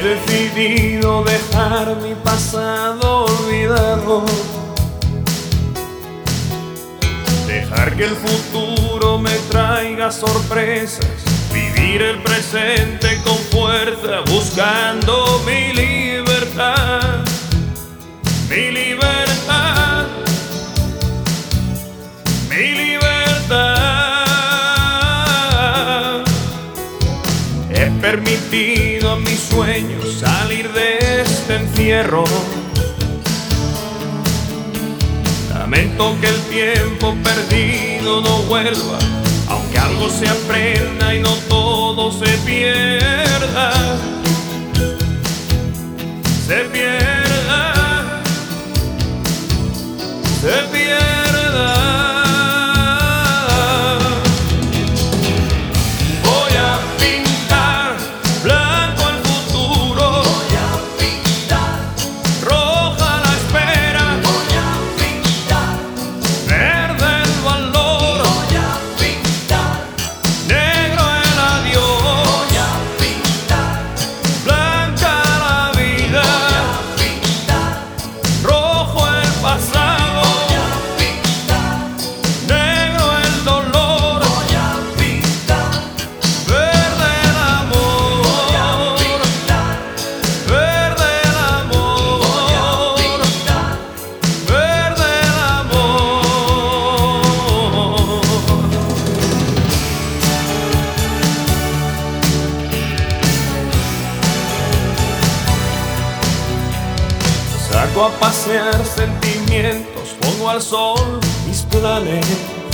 decidido dejar mi pasado olvidado, dejar que el futuro me traiga sorpresas, vivir el presente con fuerza, buscando mi libertad, mi libertad, mi libertad. He permitido a mis sueños salir de este encierro. Lamento que el tiempo perdido no vuelva, aunque algo se aprenda y no todo se pierda. Se pierda, se pierda. Voy a pintar blanco el futuro, Voy a pintar, roja la espera, voy a pintar, verde el valor, voy a pintar, negro el adiós, voy a pintar, blanca la vida, voy a pintar, rojo el pasado, voy a pintar, negro el dolor, voy a pintar, verde el amor, voy a pintar, verde el amor, voy a pintar. verde el amor. Saco a pasear sentimientos, pongo al sol mis planes.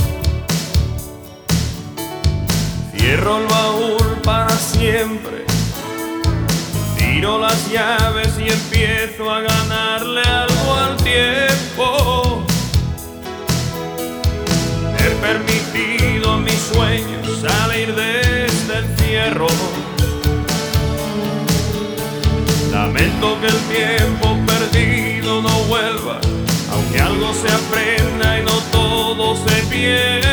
Cierro el baúl para siempre, tiro las llaves y empiezo a ganarle algo al tiempo. He permitido a mis sueños salir de este encierro. Lamento que el tiempo perdido no vuelva, aunque algo se aprenda y no todo se pierda.